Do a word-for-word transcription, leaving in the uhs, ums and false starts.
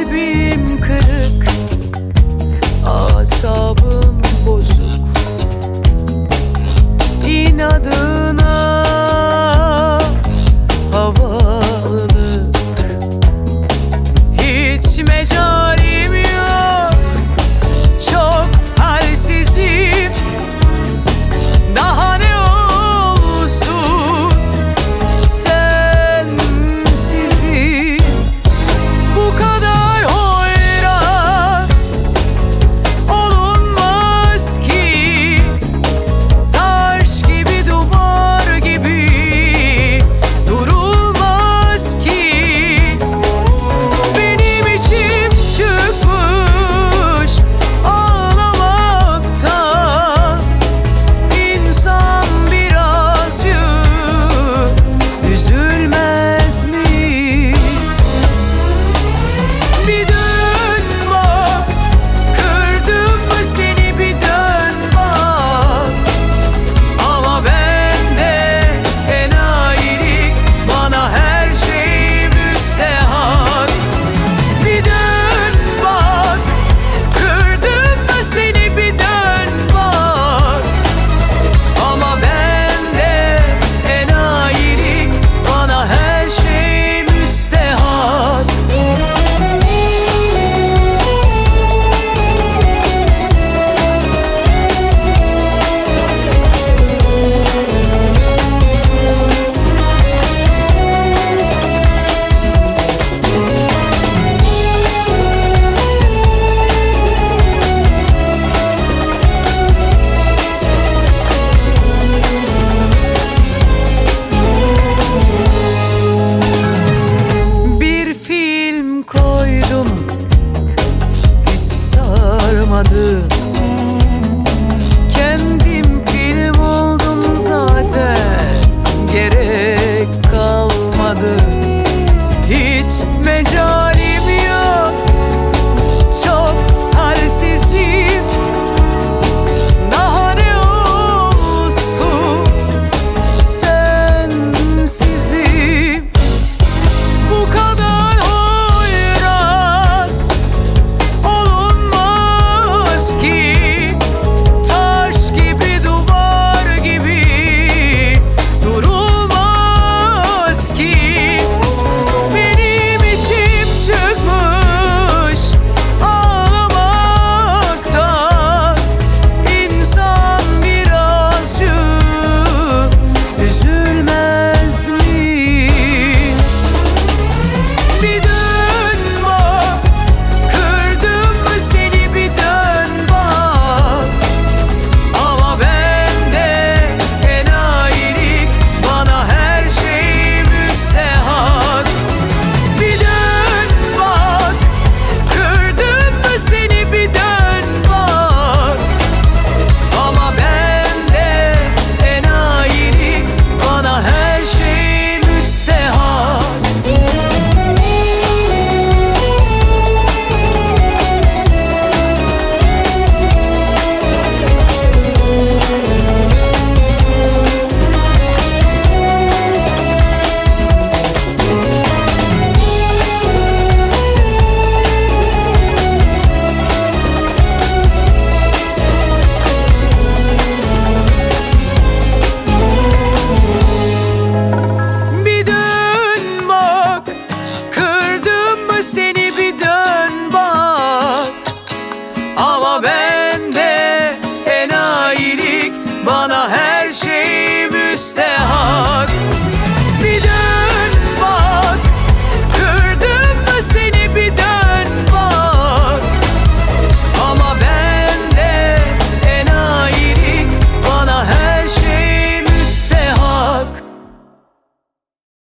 Kalbim kırık, asabım bozuk. İnadına havalık, hiç mecalim yok. Çok halsizim, daha ne olsun sensizim. Bu kadar hoyrat olunmaz ki, taş gibi duvar gibi durulmaz ki. Benim içim çıkmış ağlamaktan. İnsan birazcık üzülmez mi? Bir dön bak, kırdım mı seni, bir dön bak. Ama bende enayilik, bana her şey müstehak. Bir dön bak, kırdım mı seni, bir dön bak. Ama bende enayilik, bana her şey müstehak. Bir film koydum, hiç sarmadı.